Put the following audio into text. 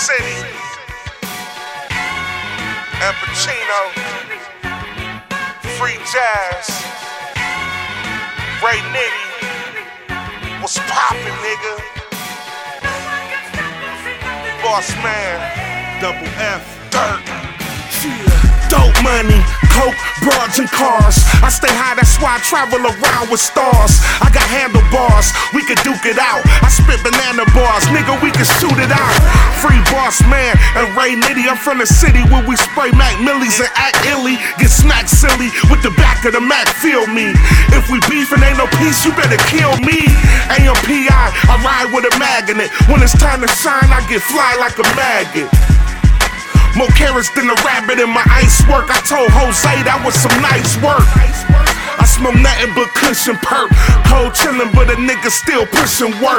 City, and Pacino, Free Jazz, Ray Nitty, what's poppin', nigga? Boss Man, Double F, Dirt. Dope money, coke, broads, and cars. I stay high, that's why I travel around with stars. I got handlebars, we can duke it out. I spit banana bars, nigga, we can shoot it out. Free Boss Man and Ray Nitty, I'm from the city where we spray Mac Millies and act illy. Get smacked silly with the back of the Mac, feel me. If we beef and ain't no peace, you better kill me. AMPI, I ride with a magnet. When it's time to shine, I get fly like a maggot. More carrots than a rabbit in my ice work. I told Jose that was some nice work. I smoke nothing but cushion perk. Cold chillin', but a nigga still pushing work.